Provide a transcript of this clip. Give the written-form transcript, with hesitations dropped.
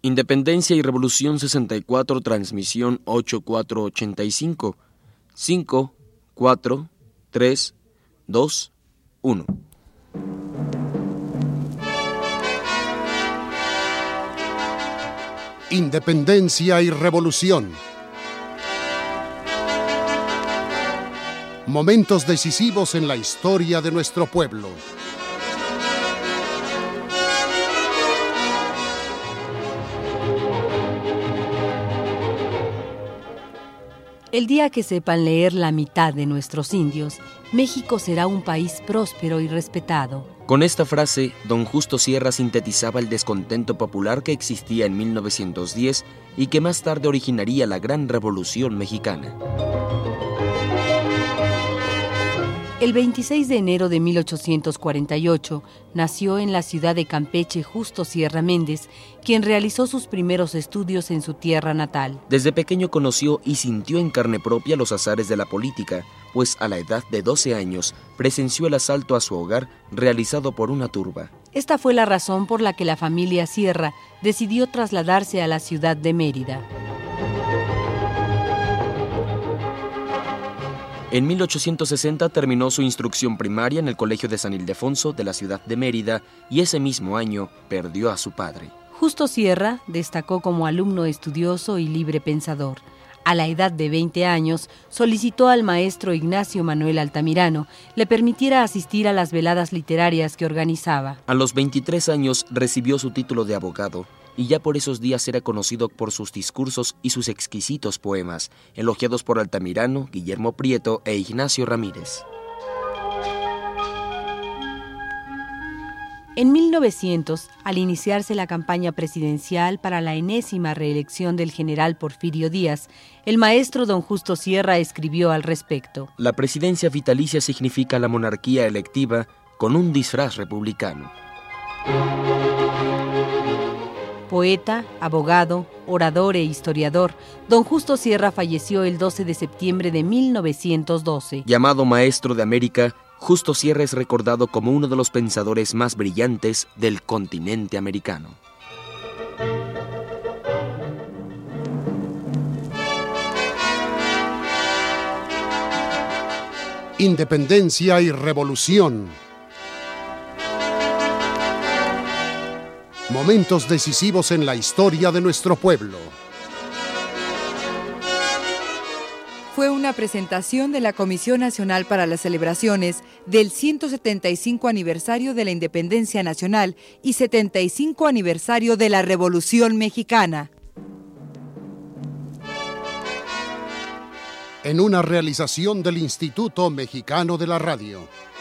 Independencia y Revolución 64, transmisión 8485. 5, 4, 3, 2, 1. Independencia y Revolución. Momentos decisivos en la historia de nuestro pueblo. El día que sepan leer la mitad de nuestros indios, México será un país próspero y respetado. Con esta frase, don Justo Sierra sintetizaba el descontento popular que existía en 1910 y que más tarde originaría la Gran Revolución Mexicana. El 26 de enero de 1848 nació en la ciudad de Campeche Justo Sierra Méndez, quien realizó sus primeros estudios en su tierra natal. Desde pequeño conoció y sintió en carne propia los azares de la política, pues a la edad de 12 años presenció el asalto a su hogar realizado por una turba. Esta fue la razón por la que la familia Sierra decidió trasladarse a la ciudad de Mérida. En 1860 terminó su instrucción primaria en el Colegio de San Ildefonso de la ciudad de Mérida y ese mismo año perdió a su padre. Justo Sierra destacó como alumno estudioso y libre pensador. A la edad de 20 años, solicitó al maestro Ignacio Manuel Altamirano le permitiera asistir a las veladas literarias que organizaba. A los 23 años recibió su título de abogado y ya por esos días era conocido por sus discursos y sus exquisitos poemas, elogiados por Altamirano, Guillermo Prieto e Ignacio Ramírez. En 1900, al iniciarse la campaña presidencial para la enésima reelección del general Porfirio Díaz, el maestro don Justo Sierra escribió al respecto. La presidencia vitalicia significa la monarquía electiva con un disfraz republicano. Poeta, abogado, orador e historiador, don Justo Sierra falleció el 12 de septiembre de 1912. Llamado Maestro de América, Justo Sierra es recordado como uno de los pensadores más brillantes del continente americano. Independencia y Revolución. Momentos decisivos en la historia de nuestro pueblo. Fue una presentación de la Comisión Nacional para las Celebraciones del 175 aniversario de la Independencia Nacional y 75 aniversario de la Revolución Mexicana. En una realización del Instituto Mexicano de la Radio.